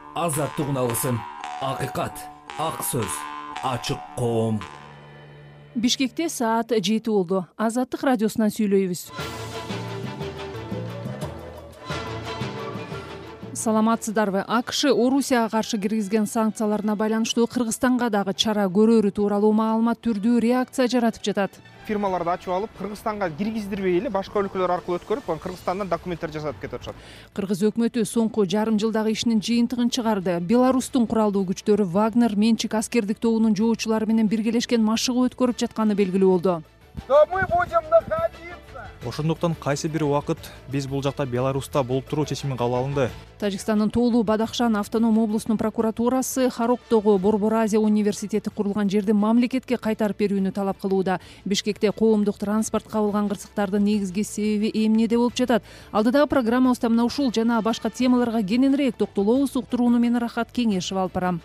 азаттык үналысын, акыйкат, ак сөз, ачык коом. Бишкекте саат 7 болду. Азаттык радиосунан сүйлөйбүз. Саламатсыздарбы? АКШ Орусияга каршы киргизген санкцияларына байланыштуу Кыргызстанга дагы чара көрөрү тууралуу маалымат түрдүү реакция жаратып жатат. Фирмаларды ачып алып, Кыргызстанга киргиздирбей эле башка өлкөлөр аркылуу өткөрүп, Кыргызстандан документтер жасатып кетип атышат. Кыргыз өкмөтү соңку жарым жылдагы ишинин жыйынтыгын чыгарды. Беларустун куралдуу күчтөрү Вагнер менчик аскердик тобунун жоочулары менен биргелешкен машыгуу өткөрүп жатканы белгилүү болду. Мы будем находиться. Ошондуктан кайсы бир убакыт биз бул жакта Беларуста болуп туруу чечими кабыл алынды. Тажикстандын Тоолу Бадахшан автоном облусунун прокуратурасы Хароктогу Борбор Азия университети курулган жерди мамлекетке кайтарып берүүнү талап кылууда. Бишкекте коомдук транспорт кабылган кырсыктардын негизги себеби эмнеде болуп жатат? Алдыдагы программабызда мына ушул жана башка темаларга кененирээк токтолобуз. Уктурууну мен Рахат Кеңешева алып барам.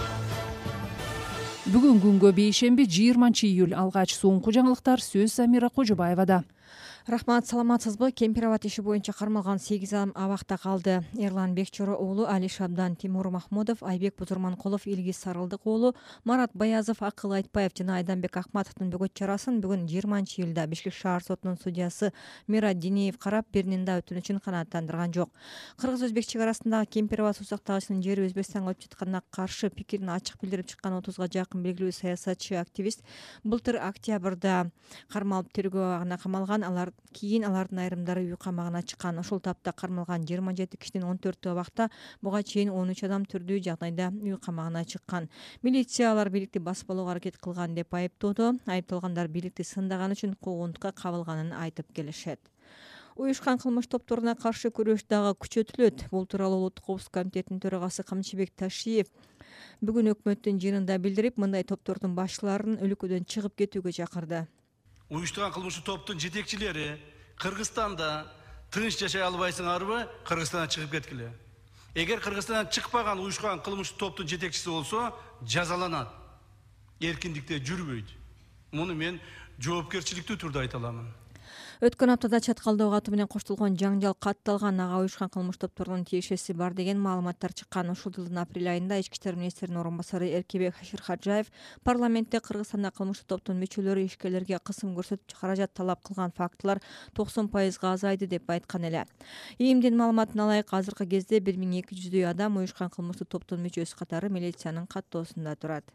Бүгүн күнгө бейшемби 20-июль. Алгач соңку жаңылыктар сөз Самира Кожобаевада. Рахмат, саламатсызбы? Кемпироват иши боюнча кармалган 8 адам абакта калды. Эрлан Бекчоро уулу Алиш Абдан, Тимур Махмудов, Айбек Бузурманкулов, Илгиз Сарылдык уулу, Марат Баязов, Акыл Айтбаев жана Айданбек Акматовдун бөгөт чарасын бүгүн 20-июлда Бишкек шаар сотунун судьясы Мират Динеев карап, биринин да өтүнүчүн канааттандырган жок. Кыргыз-Өзбек чек арасындагы Кемпироват суу сактагычынын жери Өзбекстанга өтүп жатканына каршы пикирин ачык билдирип чыккан 30га жакын белгилүү саясатчы активист былтыр октябрда кармалып тергөө абагына камалган. Кийин алардын айрымдары үй камагына чыккан. Ошол тапта кармалган 27 кишинин 14 абакта, буга чейин 13 адам түрдүү жагдайда үй камагына чыккан. Милиция алар бийликти басып алууга аракет кылган деп айыптоодо. Айыпталгандар бийликти сындаган үчүн куугунтукка кабылганын айтып келишет. Уюшкан кылмыш топторуна каршы күрөш дагы күчөтүлөт. Бул тууралуу Улуттук коопсуздук комитетинин төрагасы Камчыбек Ташиев бүгүн өкмөттүн жыйынында билдирип, мындай топтордун башчыларын өлкөдөн чыгып кетүүгө чакырды. Уюштурган кылмыштык топтун жетекчилери Кыргызстанда тынч жашай албайсыңарбы, Кыргызстандан чыгып кеткиле. Эгер Кыргызстандан чыкпаган уюштурган кылмыштык топтун жетекчиси болсо, жазаланат. Эркиндикте жүрбөйт. Муну мен жоопкерчиликтүү түрдө айта аламын. Өткөн аптада чаткалдоо катуу менен коштолгон жаңжал катталган. Ага уюшкан кылмыш топторунун тиешеси бар деген маалыматтар чыккан. Ушул жылдын апрель айында Ички иштер министринин орун басары Эркебек Ширхаджаев парламентте Кыргызстанда кылмыштык топтун мүчөлөрү ишкерлерге кысым көрсөтүп каражат талап кылган фактылар 90%га азайды деп айткан эле. ИИМдин маалыматына ылайык, азыркы кезде 1200 адам уюшкан кылмыштык топтун мүчөсү катары милициянын каттоосунда турат.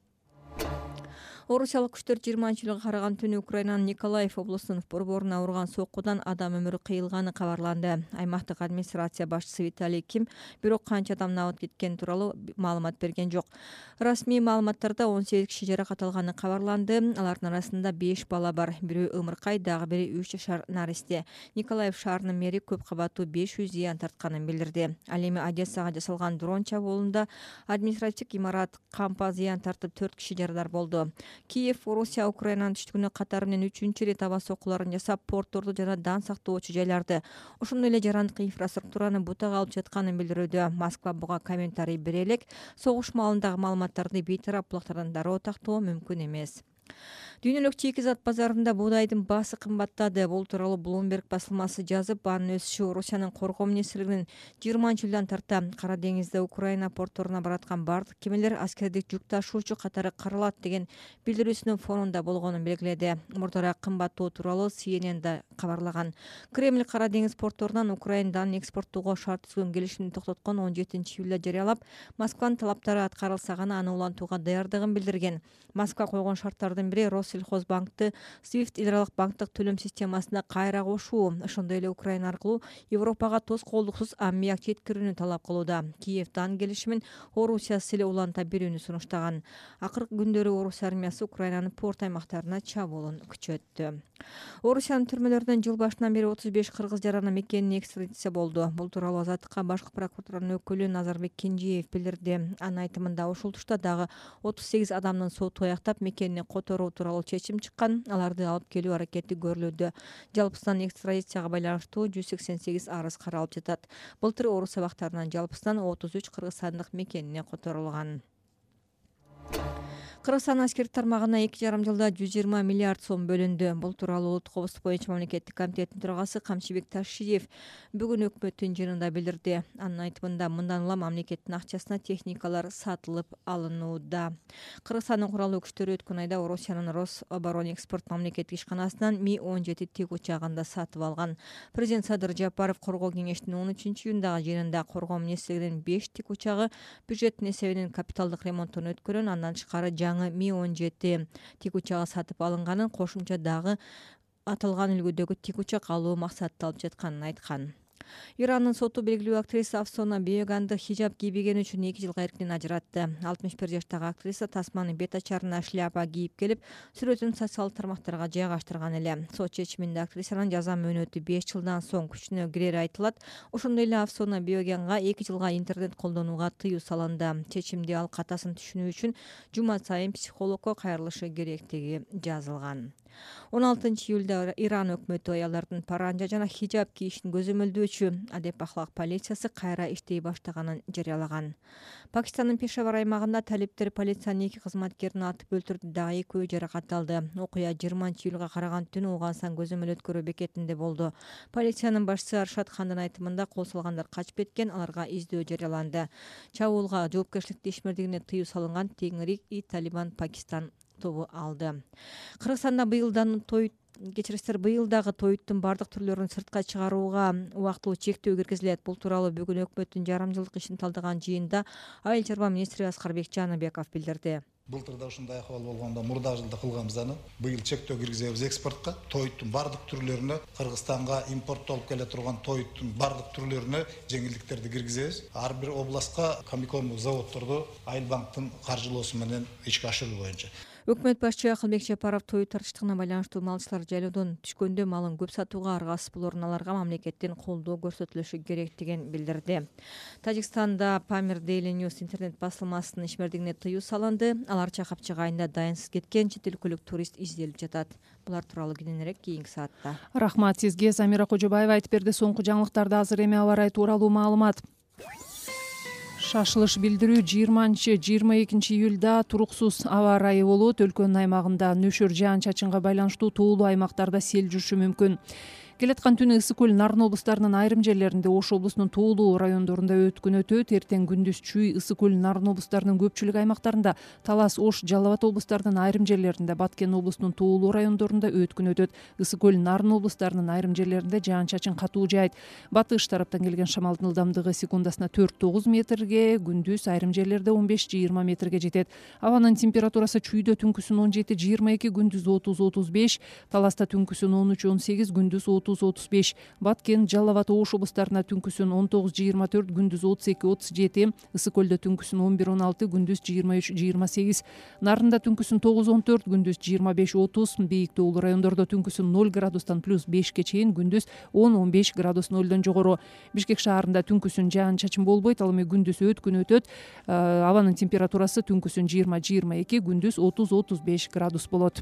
Орусиялык күчтөр 20-июлга караган түнү Украинанын Николаев облусунун борборуна урган соккудан адам өмүрү кыйылганы кабарланды. Аймактык администрация башчысы Виталий Ким бирок канча адам абыт кеткени тууралуу маалымат берген жок. Расмий маалыматтарда 18 киши жаракат алганы кабарланды. Алардын арасында 5 бала бар. Бирөө ымыркай, дагы бири 3 жашар наристе. Николаев шаарынын мэри көп кабаттуу 500 зыян тартканын билдирди. Ал эми Одессага жасалган дрон чабуулунда административдик имарат кампа зыян тартып 4 киши жарадар болду. Киев Орусия Украинанын түштүгүнө катары менен 3-рет аба соккуларын жасап, портторду жана дан сактоочу жайларды, ошондой эле жарандык инфраструктураны бутага алып жатканын билдирүүдө. Москва буга комментарий бере элек, согуш маалындагы маалыматтарды бейтарап булактардан дароо тактоо мүмкүн эмес. Дүйнөлүк чийки-зат базарында буудайдын баасы кымбаттады. Бул тууралуу Bloomberg басылмасы жазып, анын өсүшү Орусиянын коргоо министрлигинин 20-июлдан тарта Кара деңизде Украина портторуна бараткан бардык кемелер аскердик жүк ташуучу катары каралат деген билдирүүсүнүн фонунда болгонун белгиледи. Мурдараак кымбаттоо тууралуу CNN да кабарлаган. Кремль Кара деңиз портторунан Украинадан экспорттоого шарт түзгөн келишимди токтоткон 17-июлда жарыялап, Москванын талаптары аткарылса гана аны улантууга даярдыгын билдирген. Москва койгон шарттардын бири Россельхозбанкты SWIFT эл аралык банктык төлөм системасына кайра кошуу, ошондой эле Украина аркылуу Европага тоскоолдуксуз аммиак жеткирүүнү талап кылууда. Киевдин келишимин Орусиясы эле уланта берүүнү сунуштаган. Акыркы күндөрү Орус армиясы Украинанын порт аймактарына чабуулун күчөттү. Орусиянын түрмөлөрүнөн жыл башынан бери 35 кыргыз жараны мекенине экстрадиция болду. Бул тууралуу Азаттыкка башкы прокуратуранын өкүлү Назарбек Кенжиев билдирди. Анын айтымында ушул тушта дагы 38 адамдын соту аяктап мекенине которуу тууралуу чечим чыккан. Аларды алып келүү аракети көрүлүүдө. Жалпысынан экстрадицияга байланыштуу 188 арыз каралып жатат. Былтыр Орус абактарынан жалпысынан 33 кыргызстандык мекенине которулган. Кыргызстан аскердик тармагына 2,5 жылда 120 миллиард сом бөлүндү. Бул тууралуу Улуттук коопсуздук боюнча мамлекеттик комитеттин төрагасы Камчыбек Ташиев бүгүн өкмөттүн жыйынында билдирди. Анын айтымында мындан улам мамлекеттин акчасына техникалар сатылып алынууда. Кыргызстандын куралдуу күчтөрү өткөн айда Орусиянын Рособоронэкспорт мамлекеттик ишканасынан Ми-17 тик учагын да сатып алган. Президент Садыр Жапаров коргоо кеңешинин 13-июндагы жыйынында коргоо министрлигинин 5 тик учагы бюджеттин эсебинен капиталдык ремонттон өткөрүн, андан тышкары жаңы Ми-17 тик учагы сатып алынганын, кошумча дагы аталган үлгүдөгү тик учак алуу максатталып жатканын айткан. Ирандын соту белгилүү актриса Афсона Беганды хижаб кийбегени үчүн 2 жылга эрктен ажыратты. 61 жаштагы актриса тасманын бет ачарына шляпа кийип келип, сүрөтүн социалдык тармактарга жайгаштырган эле. Сот чечиминде актрисанын жаза мөөнөтү 5 жылдан соң күчүнө кирери айтылат. Ошондой эле Афсона Беганга 2 жылга интернет колдонууга тыюу салынды. Чечимде ал катасын түшүнүү үчүн жума сайын психологко кайрылышы керектиги жазылган. 16 июлда Иран өкмөтү аялдардын паранжа жана хижаб кийишин көзөмөлдөөчү адеп ахлак полициясы кайра иштей баштаганын жарыялаган. Пакистандын Пешавар аймагында талиптер полициянын 2 кызматкерин атып өлтүрдү, дагы 2 жаракат алды. Окуя 20 июлга караган түнү Угасан көзөмөл өткөрүү бекетинде болду. Полициянын башчысы Аршат Хандын айтымында кол салгандар качып кеткен, аларга издөө жарыяланды. Чабуулга жоопкерчиликти ишмердигине тыюу салынган Теңирик и Талибан Пакистан тобу алды. Кыргызстанда быйылдагы тоюттун бардык түрлөрүн сыртка чыгарууга убактылуу чектөө киргизилет. Бул тууралуу бүгүн өкмөттүн жарымжылдык ишин талдаган жыйында Айыл чарба министри Аскарбек Жаныбеков билдирди. Былтырда ушундай акыбал болгондо мурдагы жылда кылганбыз аны. Быйыл чектөө киргизебиз экспортко. Тоюттун бардык түрлөрүнө, Кыргызстанга импорттолуп келе турган тоюттун бардык түрлөрүнө жеңилдиктерди киргизебиз. Ар бир областка комбикормдук заводдорду Айыл банктын каржылоосу менен ишке ашыруу боюнча. Өкмөт башчы Акылбек Жапаров тою тартыштыгына байланыштуу малчылар жайлоодон түшкөндө малын көп сатууга аргасыз болорун, аларга мамлекеттин колдоо көрсөтүлүшү керектигин билдирди. Тажикстанда Pamir Daily News интернет басылмасынын ишмердигине тыюу салынды. Алар Чакапчык айында дайынсыз кеткен чет өлкөлүк турист изделип жатат. Булар тууралуу кийинирээк кийинки саатта. Рахмат сизге. Замира Кожобаева айтып берди. Соңку жаңылыктарды азыр эми аба ырайы тууралуу маалымат. Шашылыш билдирүү 20-22 июлда туруксуз аба ырайы болот. Өлкөнүн аймагында нөшөр жаан-чачынга байланыштуу тоолуу аймактарда сел жүрүшү мүмкүн. Келаткан түнү Ысык көл, Нарын облустарынын айрым жерлеринде, Ош облусунун тоолуу райондорунда өткүн өтөт. Эртең күндүз Чүй, Ысык көл, Нарын облустарынын көпчүлүк аймактарында, Талас, Ош, Жалал Абад облустарынын айрым жерлеринде, Баткен облусунун тоолуу райондорунда өткүн өтөт. Ысык көл, Нарын облустарынын айрым жерлеринде жаан-чачын катуу жаайт. Батыш тараптан келген шамалдын ылдамдыгы секундасына 4-9 метрге, күндүз айрым жерлерде 15-20 метрге жетет. Абанын температурасы Чүйдө түнкүсүн 17-22, күндүз 30-35, Таласта түнкүсүн 13-18, күндүз 30-35, Баткен, Жалал Абад, Ош облустарына түнкүсүн 19-24, күндүз 32-37, Ысык көлдө түнкүсүн 11-16, күндүз 23-28, Нарында түнкүсүн 9-14, күндүз 25-30, бийик тоолуу райондордо түнкүсүн 0 градустан +5ке чейин, күндүз 10-15 градус 0дон жогору. Бишкек шаарында түнкүсүн жаан-чачын болбойт, ал эми күндүз өткүн өтөт. Абанын температурасы түнкүсүн 20-22, күндүз 30-35 градус болот.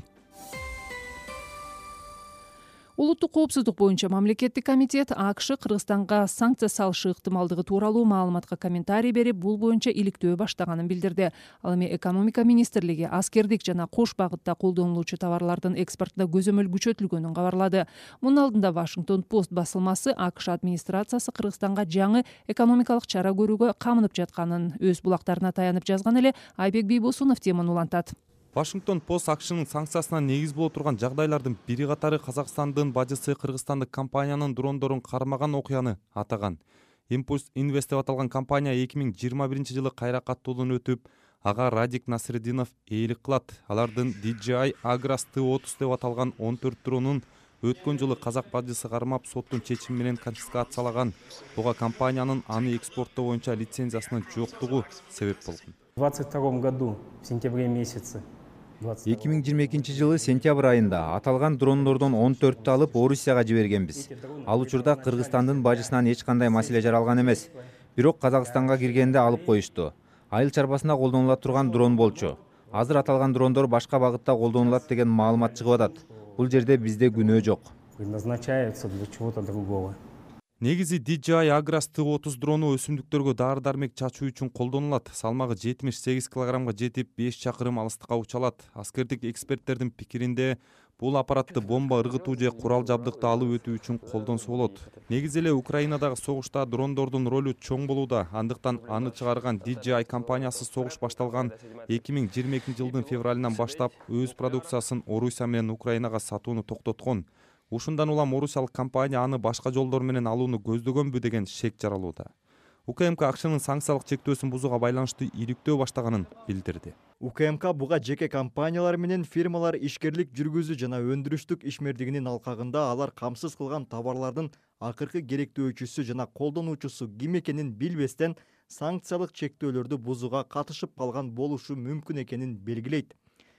Улуттук коопсуздук боюнча мамлекеттик комитет АКШ Кыргызстанга санкция салышы ыктымалдыгы тууралуу маалыматка комментарий берип, бул боюнча иликтөө баштаганын билдирди. Ал эми экономика министрлиги аскердик жана кош багытта колдонулуучу товарлардын экспортуна көзөмөл күчөтүлгөнүн кабарлады. Мунун алдында Washington Post басылмасы АКШ администрациясы Кыргызстанга жаңы экономикалык чара көрүүгө камынып жатканын өз булактарына таянып жазган эле. Айбек Бийбосунов теманы улантат. Washington Post АКШнын санкциясына негиз боло турган жагдайлардын бири катары Казакстандын бажысы кыргызстандык компаниянын дрондорун кармаган окуяны атаган. Impulse Invest деп аталган компания 2021 жылы кайра каттоодон өтүп, ага Радик Насреддинов ээлик кылат. Алардын DJI Agras T-30 деп аталган 14 дронун өткөн жылы казак бажысы кармап, соттун чечими менен конфискациялаган. Буга компаниянын аны экспорттоо боюнча лицензиясынын жоктугу себеп болгон. В 2022 году в сентябре месяце 2022 жылы сентябрь айында аталган дрондордон 14 алып Орусияга жибергенбиз. Ал учурда Кыргызстандын бажысынан эч кандай маселе жаралган эмес. Бирок Казакстанга киргенде алып коюшту. Айыл чарбасында колдонула турган дрон болчу. Азыр аталган дрондор башка багытта колдонулат деген маалымат чыгып атат. Бул жерде бизде күнөө жок. Предназначается для чего-то другого. Негизи DJI Agras T30 дрону өсүмдүктөргө дары-дармек чачуу үчүн колдонулат. Салмагы 78 килограммга жетип, 5 чакырым алыстыкка уча алат. Аскердик эксперттердин пикиринде, бул аппаратты бомба ыргытуу же курал жабдыкты алып өтүү үчүн колдонсо болот. Негизи эле Украинадагы согушта дрондордун ролу чоң болууда. Андыктан аны чыгарган DJI компаниясы согуш башталган 2022 жылдын февралынан баштап өз продукциясын Орусия менен Украинага сатууну токтоткон. Ушундан улам орусиялык компания аны башка жолдор менен алууну көздөгөнбү деген шек жаралууда. УКМК акчынын санкциялык чектөөсүн бузууга байланыштуу иликтөө баштаганын билдирди. УКМК буга жеке компаниялар менен фирмалар ишкерлик жүргүзүү жана өндүрүштүк ишмердигинин алкагында алар камсыз кылган товарлардын акыркы керектөөчүсү жана колдонуучусу ким экенин билбестен санкциялык чектөөлөрдү бузууга катышып калган болушу мүмкүн экенин белгилейт.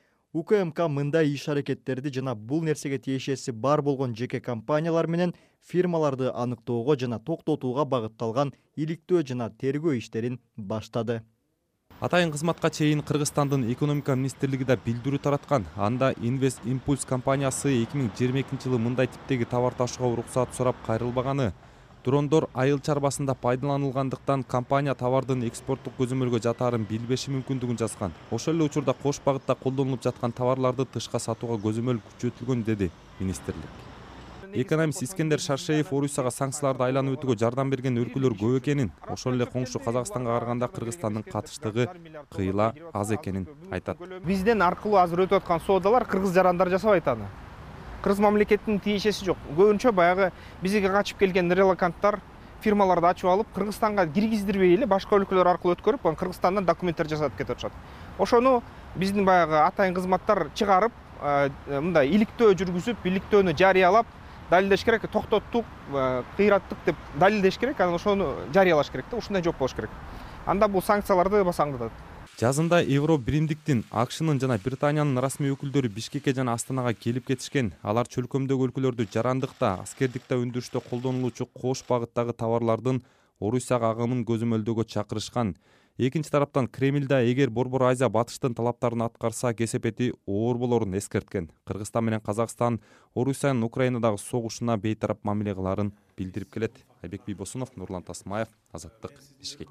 УКМК мындай иш-аракеттерди жана бул нерсеге тиешеси бар болгон жеке компаниялар менен фирмаларды аныктоого жана токтотууга багытталган иликтөө жана тергөө иштерин баштады. Атайын кызматка чейин Кыргызстандын экономика министрлиги да билдирүү тараткан. Анда Invest Impulse компаниясы 2022 жылы мындай типтеги товар ташууга уруксаат сурап кайрылбаганы, дрондор айыл чарбасында пайдаланылгандыктан компания товардын экспорттук көзөмөлгө жатаарын билбеши мүмкүндүгүн жазган. Ошол эле учурда кош багытта колдонулуп жаткан товарларды тышка сатууга көзөмөл күчөтүлгөн, деди министрлик. Экономист Искендер Шаршеев Орусияга санкцияларды айланып өтүүгө жардам берген өлкөлөр көп экенин, ошол эле коңшу Казакстанга караганда Кыргызстандын катыштыгы кыйла аз экенин айтат. Бизден аркылуу азыр өтүп аткан соодалар кыргыз жарандар жасабайт аны. Кыргыз мамлекетинин тиешеси жок. Көбүнчө баягы бизге качып келген релоканттар фирмаларды ачып алып, Кыргызстанга киргиздирбей эле башка өлкөлөр аркылуу өткөрүп, Кыргызстандан документтер жасатып кетип атышат. Ошону биздин баягы атайын кызматтар чыгарып, мындай иликтөө жүргүзүп, иликтөөнү жарыялап, далилдеш керек, токтоттук, кыйраттык деп далилдеш керек, анан ошону жарыялаш керек да, ушундай жооп болуш керек. Анда бул санкцияларды басаңдатат. Жазында Евро биримдиктин, АКШнын жана Британиянын расмий өкүлдөрү Бишкекке жана Астанага келип кетишкен. Алар чөлкөмдөгү өлкөлөрдү жарандыкта, аскердикте өндүрүштө колдонулуучу кош багыттагы товарлардын Орусияга агымын көзөмөлдөөгө чакырышкан. Экинчи тараптан Кремль да эгер Борбор Азия батыштын талаптарын аткарса кесепети оор болорун эскерткен. Кыргызстан менен Казакстан Орусиянын Украинадагы согушуна бейтарап мамиле кыларын билдирип келет. Айбек Бийбосунов, Нурлан Тасмаев, Азаттык, Бишкек.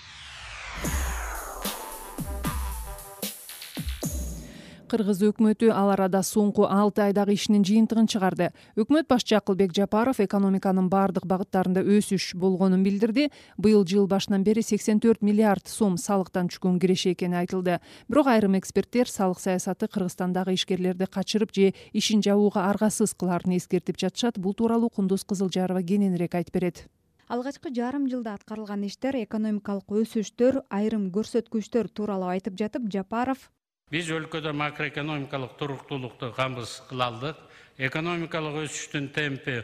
Кыргыз өкмөтү ал арада соңку 6 айдагы ишинин жыйынтыгын чыгарды. Өкмөт башчы Акылбек Жапаров экономиканын бардык багыттарында өсүш болгонун билдирди. Быйыл жыл башынан бери 84 миллиард сом салыктан түшкөн киреше экени айтылды. Бирок айрым эксперттер салык саясаты Кыргызстандагы ишкерлерди качырып же ишин жабууга аргасыз кыларын эскертип жатышат. Бул тууралуу Кундуз Кызылжарова кененирээк айтып берет. Алгачкы жарым жылда аткарылган иштер, экономикалык өсүштөр, айрым көрсөткүчтөр тууралуу айтып жатып, Жапаров: Биз өлкөдө макроэкономикалык туруктуулукту камсыз кыла алдык. Экономикалык өсүштүн темпи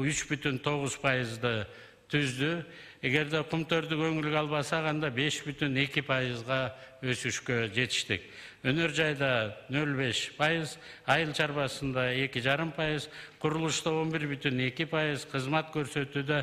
3,9%ды түздү. Эгерде кумтөрдү көңүлгө албасак, анда 5,2%га өсүшкө жетиштик. Өнөр жайда 0,5%, айыл чарбасында 2,5%, курулушта 11,2%, кызмат көрсөтүүдө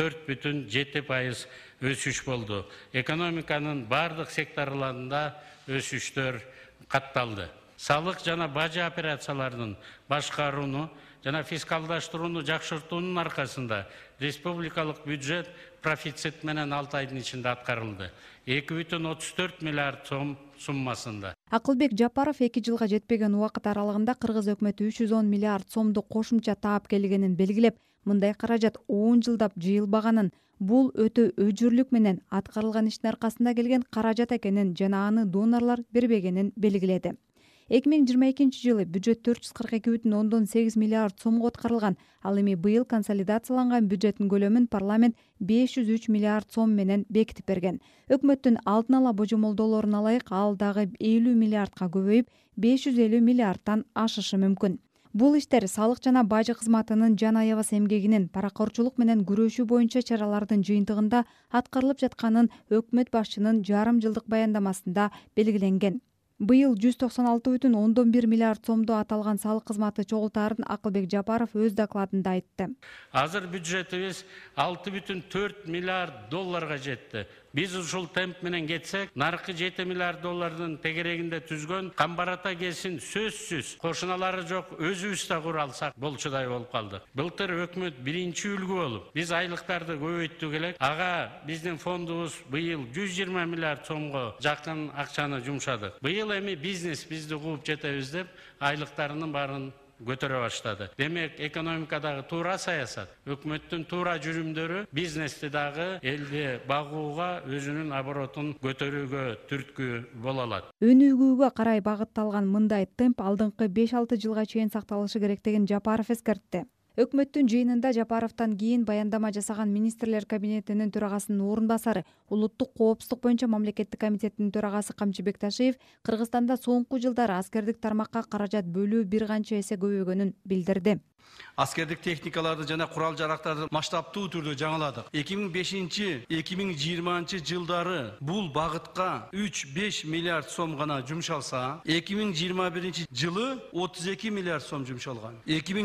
4,7% өсүш болду. Экономиканын бардык секторларында өсүштөр катталды. Салык жана бажы операцияларынын башкарууну жана фискалдаштырууну жакшыртуунун аркасында республикалык бюджет профицит менен 6 айдын ичинде аткарылды. 2,34 миллиард сом суммасында. Акылбек Жапаров 2 жылга жетпеген убакыт аралыгында Кыргыз өкмөтү 310 миллиард сомду кошумча таап келгенин белгилеп, мындай каражат 10 жылдап жыйылбаганын, бул өтө өжүрлүк менен аткарылган иштин аркасында келген каражат экенин жана аны донорлор бербегенин белгиледи. 2022 жылы бюджет 442,8 миллиард сомго аткарылган. Ал эми быйыл консолидацияланган бюджеттин көлөмүн парламент 503 миллиард сом менен бекитип берген. Өкмөттүн алдын ала божомолдоолорун алайык, ал дагы 50 миллиардка көбөйүп, 550 миллиардтан ашышы мүмкүн. Бул иштер салык жана бажы кызматынын жан аябас эмгегинин, паракорчулук менен күрөшүү боюнча чаралардын жыйынтыгында аткарылып жатканын өкмөт башчынын жарым жылдык баяндамасында белгиленген. Быйыл 196,1 миллиард сомдо аталган салык кызматы чогултаарын Акылбек Жапаров өз докладында айтты. Азыр бюджетибиз 6,4 миллиард долларга жетти. Биз ушул темп менен кетсек, наркы 7 миллиард доллардын тегерегинде түзгөн Камбарата кесин сөзсүз кошуналары жок өзүбүз да кура алсак болчудай болуп калдык. Былтыр өкмөт биринчи үлгү болуп, биз айлыктарды көбөйттүк элек. Ага биздин фондубуз быйыл 120 миллиард сомго жакын акчаны жумшадык. Быйыл эми бизнес бизди кууп жетебиз деп айлыктарынын баарын көтөрө баштады. Демек, экономикадагы туура саясат, өкмөттүн туура жүрүмдөрү бизнести дагы элди багууга, өзүнүн оборотун көтөрүүгө түрткү боло алат. Өнүгүүгө карай багытталган мындай темп алдыңкы 5-6 жылга чейин сакталышы керектигин Жапаров эскертти. Өкмөттүн жыйынында Жапаровдон кийин баяндама жасаган министрлер кабинетинин төрагасынын орун басары, улуттук коопсуздук боюнча мамлекеттик комитеттин төрагасы Камчыбек Ташиев Кыргызстанда соңку жылдары аскердик тармакка каражат бөлүү бир канча эсе көбөйгөнүн билдирди. Аскердик техникаларды жана курал жарактарды масштабтуу түрдө жаңыладык. 2005-2020 жылдары бул багытка 3-5 миллиард сом гана жумшалса, 2021 жылы 32 миллиард сом жумшалган.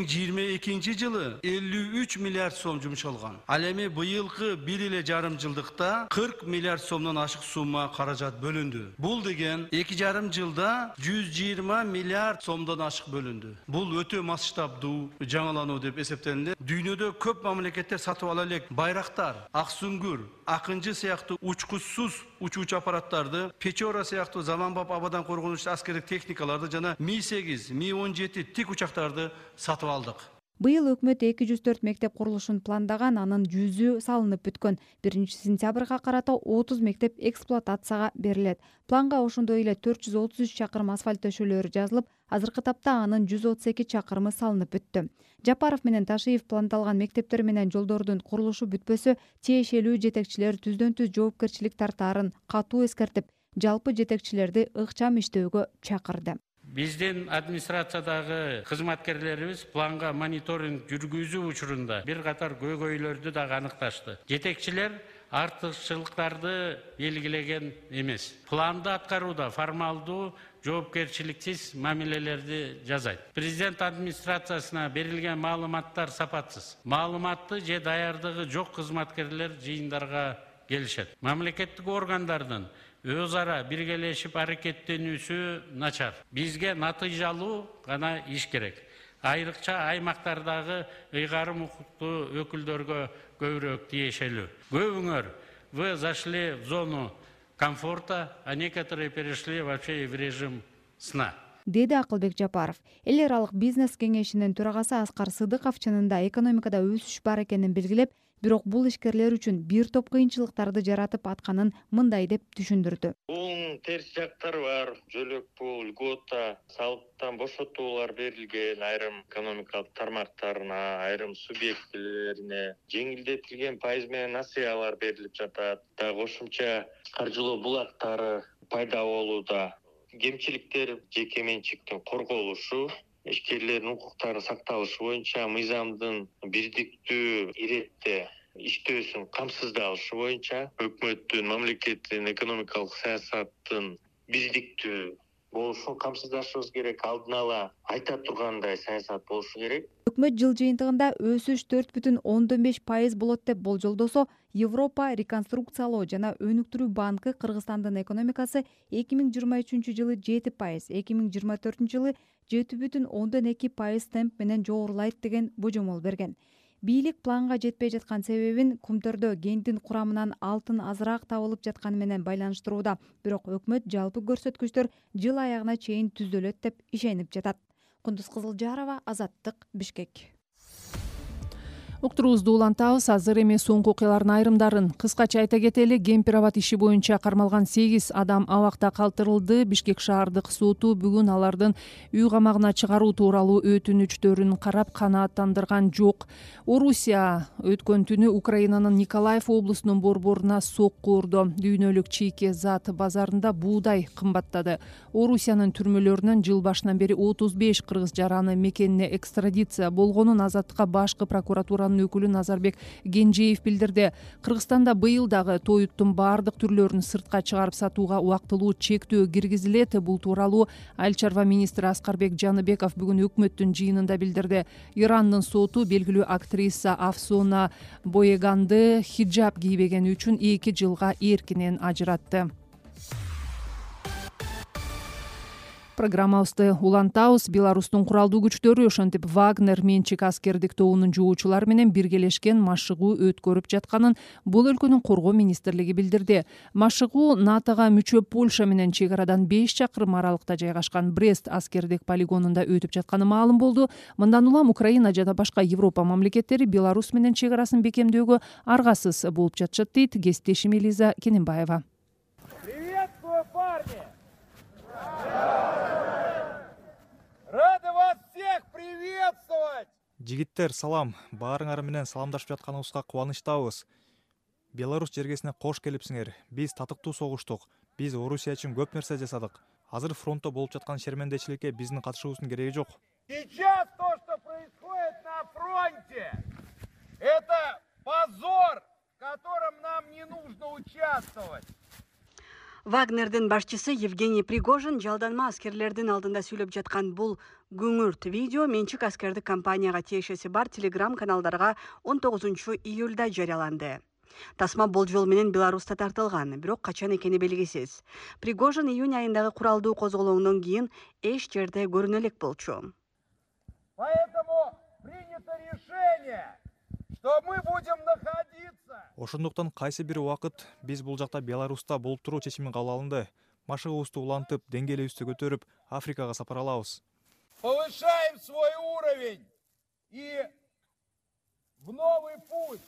2022 жылы 53 миллиард сом жумшалган. Ал эми быйылкы 1,5 жылдыкта 40 миллиард сомдон ашык сумма каражат бөлүндү. Бул деген 2,5 жылда 120 миллиард сомдон ашык бөлүндү. Бул өтө масштабдуу жаңылануу деп эсептелинди. Дүйнөдө көп мамлекеттер сатып ала элек байрактар, ак сүңгүр, акынчы сыяктуу учкучсуз учуучу аппараттарды, Печора сыяктуу заманбап абадан коргонуучу аскердик техникаларды жана Ми-8, Ми-17 тик учактарды сатып алдык. Быйыл өкмөт 204 мектеп курулушун пландаган, анын 100ü салынып бүткөн. 1-сентябрга карата 30 мектеп эксплуатацияга берилет. Планга ошондой эле 433 чакырым асфальт төшөлөрү жазылып, азыркы тапта анын 132 чакырымы салынып бүттү. Жапаров менен Ташиев пландалган мектептер менен жолдордун курулушу бүтпөсө, тиешелүү жетекчилер түздөн-түз жоопкерчилик тартаарын катуу эскертип, жалпы жетекчилерди ыкчам иштөөгө чакырды. Биздин администрациядагы кызматкерлерибиз планга мониторинг жүргүзүү учурунда бир катар көйгөйлөрдү дагы аныкташты. Жетекчилер артыкчылыктарды белгилеген эмес. Планды аткарууда формалдуу жоопкерчиликсиз мамилелерди жасайт. Президент администрациясына берилген маалыматтар сапатсыз. Маалыматты же даярдыгы жок кызматкерлер жыйындарга келишет. Мамлекеттик органдардын өз ара биргелешип аракеттенүүсү начар. Бизге натыйжалуу гана иш керек. Айрыкча аймактардагы ыйгарым укуктуу өкүлдөргө көбүрөөк тиешелүү. Көбүңөр вы зашли в зону комфорта, а некоторые перешли вообще в режим сна. Деди Акылбек Жапаров. Эл аралык бизнес кеңешинин төрагасы Аскар Сыдыков чынында экономикада өсүш бар экенин белгилеп, бирок бул ишкерлер үчүн бир топ кыйынчылыктарды жаратып атканын мындай деп түшүндүрдү. Бул терс жактары бар. Жөлөк пул, льгота, салыктан бошотуулар берилген айрым экономикалык тармактарына, айрым субъектилерине, жеңилдетилген пайыз менен насыялар берилип жатат. Да кошумча каржылоо булактары пайда болууда. Кемчиликтер жеке менчиктин корголушу, ишкерлердин укуктарынын сакталышы боюнча мыйзамдын бирдиктүү иретте иштөөсүн камсыздалышы боюнча өкмөттүн, мамлекеттин экономикалык саясаттын бирдиктүү болушун камсыздашыбыз керек. Алдын ала айта тургандай саясат болушу керек. Өкмөт жыл жыйынтыгында өсүш 4,5% болот деп болжолдосо, Европа реконструкциялоо жана өнүктүрүү банкы Кыргызстандын экономикасы 2023 жылы 7%, 2024 жылы 7,2% темп менен жогорулайт деген божомол берген. Бийлик планга жетпей жаткан себебин кумтөрдө кенттин курамынан алтын азыраак табылып жатканы менен байланыштырууда. Бирок өкмөт жалпы көрсөткүчтөр жыл аягына чейин түзөлөт деп ишенип жатат. Кундуз Кызылжарова, Азаттык, Бишкек. Уктуруубузду улантабыз. Азыр эми соңку окуялардын айрымдарын кыскача айта кетели. Кемпир-абад иши боюнча кармалган 8 адам абакта калтырылды. Бишкек шаардык соту бүгүн алардын үй камагына чыгаруу тууралуу өтүнүчтөрүн карап канааттандырган жок. Орусия өткөн түнү Украинанын Николаев облусунун борборуна сокку урду. Дүйнөлүк чийки зат базарында буудай кымбаттады. Орусиянын түрмөлөрүнөн жыл башынан бери 35 кыргыз жараны мекенине экстрадиция болгонун Азаттыкка башкы прокуратура кыргызстанынын өкүлү Назарбек Кенжеев билдирди. Кыргызстанда быйыл дагы тоюттун баардык түрлөрүн сыртка чыгарып сатууга убактылуу чектөө киргизилет. Бул тууралуу Айыл чарба министри Аскарбек Жаныбеков бүгүн өкмөттүн жыйынында билдирди. Ирандын соту белгилүү актриса Афсона Боеганды хиджаб кийбегени үчүн 2 жылга эркинен ажыратты. Программабызды улантабыз. Беларустун куралдуу күчтөрү ошентип Вагнер менчик аскердик тобунун жоочулары менен биргелешкен машыгуу өткөрүп жатканын бул өлкөнүн коргоо министрлиги билдирди. Машыгуу НАТОга мүчө Польша менен чек арадан 5 чакырым аралыкта жайгашкан Брест аскердик полигонунда өтүп жатканы маалым болду. Мындан улам Украина жана башка Европа мамлекеттери Беларусь менен чек арасын бекемдөөгө аргасыз болуп жатышат дейт кесиптешим Элиза Кененбаева. Приветствую, парни! Рады вас всех приветствовать! Жигиттер, салам. Баарыңар менен саламдашып жатканыбызга кубанычтабыз. Беларусь жергесине кош келипсиңер. Биз татыктуу согуштук. Биз Орусия үчүн көп нерсе жасадык. Азыр фронтто болуп жаткан шермендечиликке биздин катышуубуздун кереги жок. Сейчас то, что происходит на фронте, это позор, в котором нам не нужно участвовать. Вагнердин башчысы Евгений Пригожин жалданма аскерлердин алдында сүйлөп жаткан бул күңүрт видео менчик аскердик компанияга тиешеси бар телеграм каналдарга 19 июлда жарыяланды. Тасма болжол менен Беларуста тартылган, бирок качан экени белгисиз. Пригожин июнь айындагы куралдуу козголоондон кийин эч жерде көрүнө элек болчу. Поэтому принято решение, что мы будем находиться. Ошондуктан кайсы бир убакыт биз бул жакта Беларуста болуп туруу чечими кабыл алынды. Машыгыбызды улантып, деңгээлибизди көтөрүп, Африкага сапар алабыз. Повышаем свой уровень и в новый путь,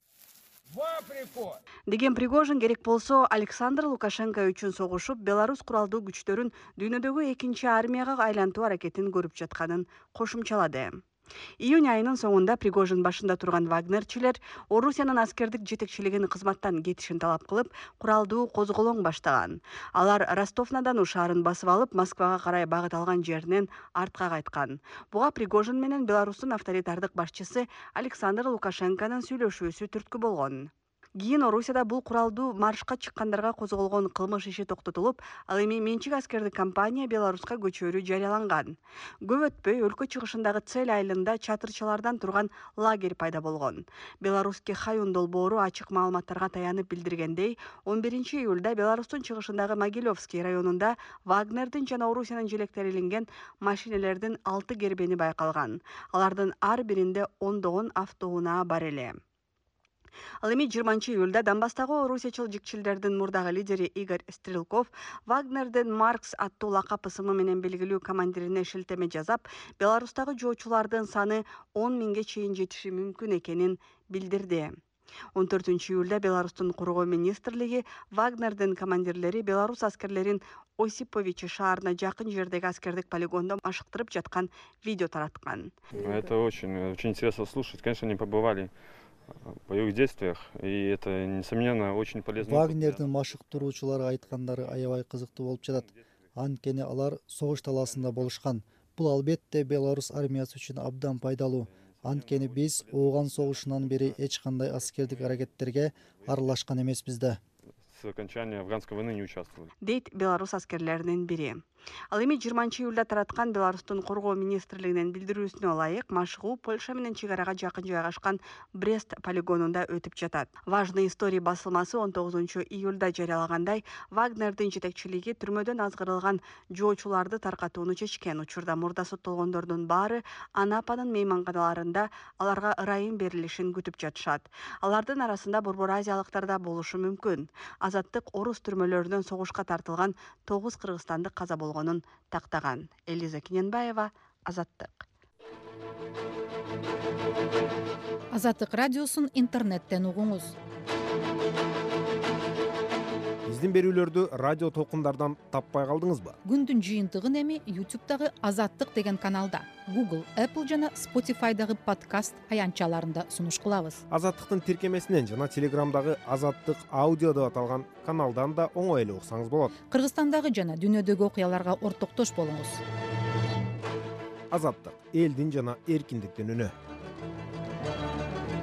в Африку. Деген Пригожин керек болсо Александр Лукашенко үчүн согушуп, Беларусь куралдуу күчтөрүн дүйнөдөгү экинчи армияга айлантуу аракетин көрүп жатканын кошумчалады. Июнь айынын соңунда Пригожин башында турган вагнерчилер Орусиянын аскердик жетекчилигин кызматтан кетишин талап кылып, куралдуу козголоң баштаган. Алар Ростов-на-Дону шаарын басып алып, Москвага карай багыт алган жеринен артка кайткан. Буга Пригожин менен Беларустун авторитардык башчысы Александр Лукашенконун сүйлөшүүсү түрткү болгон. Кийин Орусияда бул куралдуу маршка чыккандарга козголгон кылмыш иши токтотулуп, ал эми менчик аскердик компания Беларуска көчөрүү жарыяланган. Көп өтпөй өлкө чыгышындагы Цель айылында чатырчалардан турган лагерь пайда болгон. Беларусский Хаюн долбоору ачык маалыматтарга таянып билдиргендей, 11 июлда Беларустун чыгышындагы Могилевский районунда Вагнердин жана Орусиянын желектери илинген машинелердин 6 кербени байкалган. Алардын ар биринде ондогон автоунаа бар эле. Ал эми 20 июлда Донбасстагы орусиячыл жикчилдердин мурдагы лидери Игорь Стрелков Вагнердин Маркс аттуу лакап ысымы менен белгилүү командирине шилтеме жазап, Беларустагы жоочулардын саны 10 миңге чейин жетиши мүмкүн экенин билдирди. 14 июлда Беларустун коргоо министрлиги Вагнердин командирлери Беларус аскерлерин Осиповичи шаарына жакын жердеги аскердик полигондо машыктырып жаткан видео тараткан. Это очень интересно слушать. Конечно, они побывали в боевых действиях, и это, несомненно, очень полезно. Вагнердин машыктыруучулары айткандары аябай кызыктуу болуп жатат. Анткени алар согуш талаасында болушкан. Бул албетте Беларусь армиясы үчүн абдан пайдалуу. Анткени биз ооган согушунан бери эч кандай аскердик аракеттерге аралашкан эмеспиз да. С окончания афганской войны не участвовали. Дейт Беларусь аскерлеринин бири. Ал эми 20 июлда тараткан Беларустун коргоо министрлигинин билдирүүсүнө ылайык, машыгуу Польша менен чек арага жакын жайгашкан Брест полигонунда өтүп жатат. Важный история басылмасы 19 июлда жарыялагандай, Вагнердин жетекчилиги түрмөдөн азгырылган жоочуларды таркатууну чечкен. Учурда мурда соттолгондордун баары Анапанын мейманканаларында аларга ырайым берилишин күтүп жатышат. Алардын арасында Борбор Азиялыктар да болушу мүмкүн. Азаттык орус түрмөлөрүнөн согушка тартылган 9 кыргызстандык каза болгонун тактаган. Элиза Кененбаева, Азаттык. Азаттык радиосун интернеттен угуңуз. Биздин берүүлөрдү радио толкундардан таппай калдыңызбы? Күндүн жыйынтыгын эми YouTube'дагы Азаттык деген каналда, Google, Apple жана Spotify'дагы подкаст аянтчаларында сунуш кылабыз. Азаттыктын тиркемесинен жана Телеграмдагы Азаттык аудио деп аталган каналдан да оңой эле уксаңыз болот. Кыргызстандагы жана дүйнөдөгү окуяларга ортоктош болуңуз. Азаттык — элдин жана эркиндиктин үнү.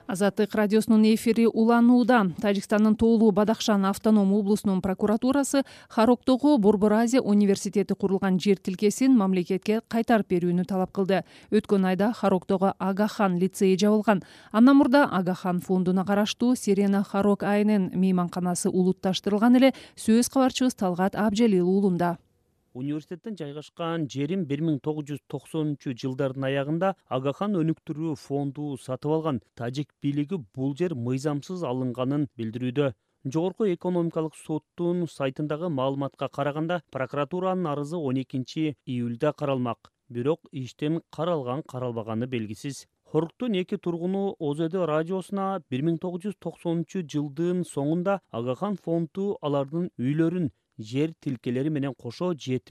Азаттык радиосунун эфири уланууда. Тажикстандын Тоолу Бадахшан автоном облусунун прокуратурасы Хароктогу Борбор Азия университети курулган жер тилкесин мамлекетке кайтарып берүүнү талап кылды. Өткөн айда Хароктогу Агахан лицейи жабылган. Андан мурда Агахан фондуна караштуу Сирена Харок айнын мейманканасы улутташтырылган эле. Сөз кабарчыбыз Талгат Абжалил уулунда. Университеттен жайгашкан жерин 1990-жылдардын аягында Агахан өнүктүрүү фонду сатып алган. Тажик бийлиги бул жер мыйзамсыз алынганын билдирүүдө. Жогорку экономикалык соттун сайтындагы маалыматка караганда, прокуратуранын арызы 12-июлда каралмак. Бирок иштин каралган-каралбаганы белгисиз. Хоруктун 2 тургуну ОЗД радиосуна 1990-жылдын соңунда Агахан фонду алардын үйлөрүн жер тилкелери менен кошо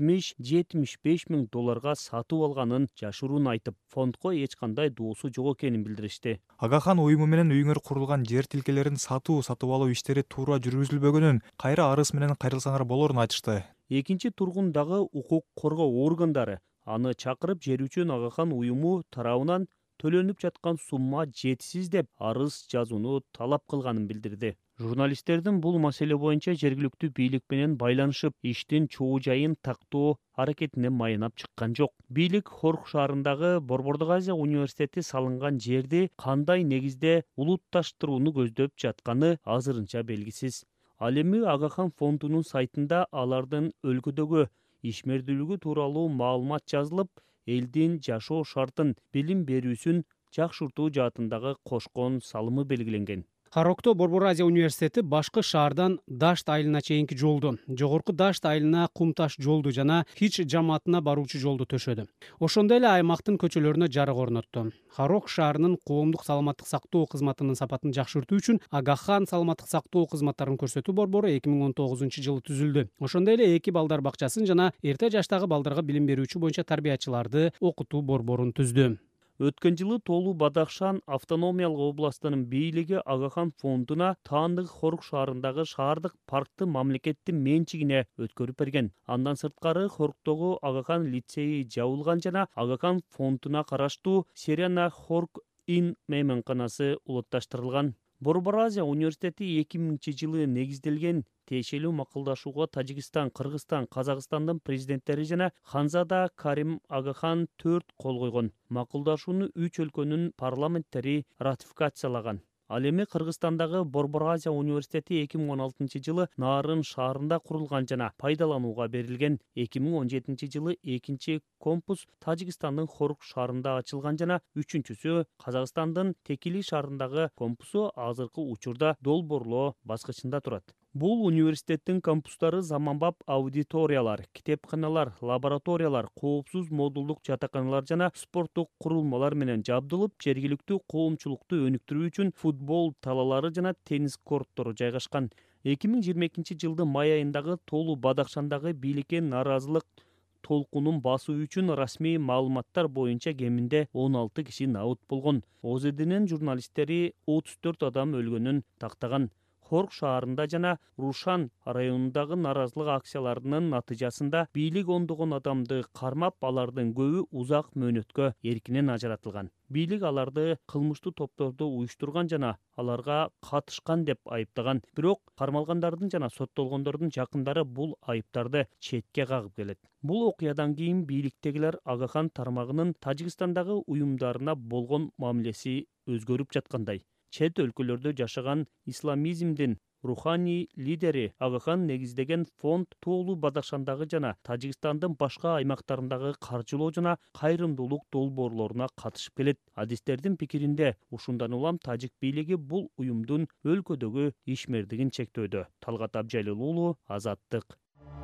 70-75 миң долларга сатып алганын жашыруун айтып, фондко эч кандай доосу жок экенин билдиришти. Агахан уюму менен үйүңөр курулган жер тилкелерин сатып алуу иштери туура жүргүзүлбөгөнүн, кайра арыз менен кайрылсаңар болорун айтышты. Экинчи тургун дагы укук коргоо органдары аны чакырып, жер үчүн Агахан уюму тарабынан төлөнүп жаткан сумма жетсиз деп арыз жазууну талап кылганын билдирди. Журналисттердин бул маселе боюнча жергиликтүү бийлик менен байланышып, иштин чоо жайын тактоо аракетине маянап чыккан жок. Бийлик Хорк шаарындагы Борбордук Азия университети салынган жерди кандай негизде улутташтырууну көздөп жатканы азырынча белгисиз. Ал эми Агахан фондунун сайтында алардын өлкөдөгү ишмердүүлүгү тууралуу маалымат жазылып, элдин жашоо шартын, билим берүүсүн жакшыртуу жаатындагы кошкон салымы белгиленген. Харокто Борбор Азия университети башкы шаардан Дашт айылына чейинки жолду, жогорку Дашт айылына Кумташ жолду жана Хич жамаатына баруучу жолду төшөдү. Ошондой эле аймактын көчөлөрүнө жарык орнотту. Харок шаарынын коомдук саламаттык сактоо кызматынын сапатын жакшыртуу үчүн Агахан саламаттык сактоо кызматтарын көрсөтүү борбору 2019-жылы түзүлдү. Ошондой эле 2 балдар бакчасын жана эрте жаштагы балдарга билим берүүчү боюнча тарбиячыларды окутуу борборун түздү. Өткөн жылы Тоолу Бадахшан автономиялык областынын бийлиги Агахан фондуна таандык Хорк шаарындагы шаардык паркты мамлекеттин менчигине өткөрүп берген. Андан сырткары Хорктогу Агахан лицейи жабылган жана Агахан фондуна караштуу Сирена Харок ин мейманканасы улутташтырылган. Борбор Азия университети 2000-жылы негизделген. Тиешелүү макулдашууга Тажикстан, Кыргызстан, Казакстандын президенттери жана Ханзада Карим Агахан 4 кол койгон. Макулдашууну 3 өлкөнүн парламенттери ратификациялаган. Ал эми Кыргызстандагы Борбор Азия университети 2016-жылы Нарын шаарында курулган жана пайдаланууга берилген. 2017-жылы экинчи кампус Тажикстандын Хорк шаарында ачылган жана үчүнчүсү Казакстандын Текили шаарындагы кампусу азыркы учурда долбоорлоо баскычында турат. Бул университеттин кампустары заманбап аудиториялар, китепканалар, лабораториялар, коопсуз модулдук жатаканалар жана спорттук курулмалар менен жабдылып, жергиликтүү коомчулукту өнүктүрүү үчүн футбол талалары жана теннис корттору жайгашкан. 2022-жылдын май айындагы Тоолу Бадахшандагы бийликке нааразылык толкунун басуу үчүн расмий маалыматтар боюнча кеминде 16 киши набыт болгон. ОЗДнын журналисттери 34 адам өлгөнүн тактаган. Хорк шаарында жана Рушан районундагы нааразылык акцияларынын натыйжасында бийлик ондогон адамды кармап, алардын көбү узак мөөнөткө эркинен ажыратылган. Бийлик аларды кылмыштуу топторду уюштурган жана аларга катышкан деп айыптаган. Бирок кармалгандардын жана соттолгондордун жакындары бул айыптарды четке кагып келет. Бул окуядан кийин бийликтегилер Агахан тармагынын Тажикстандагы уюмдарына болгон мамилеси өзгөрүп жаткандай. Чет өлкөлөрдө жашаган исламизмдин руханий лидери Агахан негиздеген фонд Тоолу Бадахшандагы жана Тажикстандын башка аймактарындагы каржылоо жана кайрымдуулук долбоорлоруна катышып келет. Адистердин пикиринде, ушундан улам тажик бийлиги бул уюмдун өлкөдөгү ишмердигин чектөөдө. Талгат Абжалил уулу, Азаттык.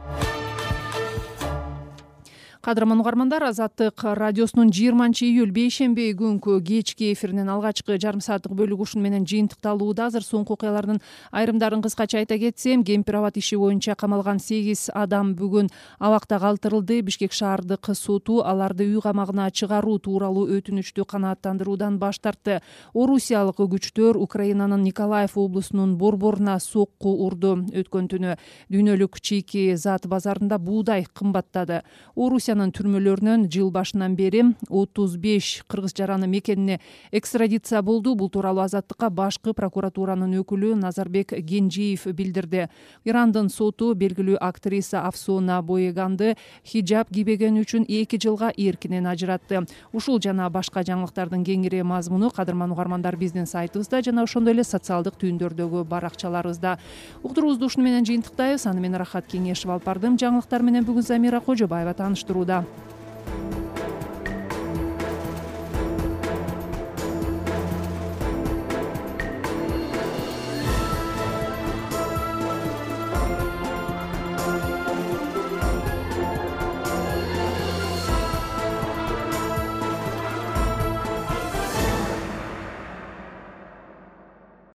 Кадырман угармандар, Азаттык радиосунун 20-июль бейшемби күнкү кечки эфиринин алгачкы жарым сааттык бөлүгү ушун менен жыйынтыкталууда. Азыр соңку окуялардын айрымдарын кыскача айта кетсем, кемпир абад иши боюнча камалган 8 адам бүгүн абакта калтырылды. Бишкек шаардык соту аларды үй камагына чыгаруу тууралуу өтүнүчтү канааттандыруудан баш тартты. Орусиялык күчтөр Украинанын Николаев облусунун борборуна сокку урду. Өткөн түнү дүйнөлүк чийки зат базарында буудай кымбаттады. Орусия Белоруссиянын түрмөлөрүнөн жыл башынан бери 35 кыргыз жараны мекенине экстрадиция болду. Бул тууралуу Азаттыкка башкы прокуратуранын өкүлү Назарбек Генжиев билдирди. Ирандын соту белгилүү актриса Афсона Боеганды хиджаб кийбегени үчүн 2 жылга эркинен ажыратты. Ушул жана башка жаңылыктардын кеңири мазмуну кадырман угармандар биздин сайтыбызда жана ошондой эле социалдык түйүндөрдөгү баракчаларыбызда. Уктуруубузду ушуну менен жыйынтыктайбыз. Аны мен Рахат Кеңешев алып бардым. Жаңылыктар менен бүгүн Замира Кожобаева тааныштырууда.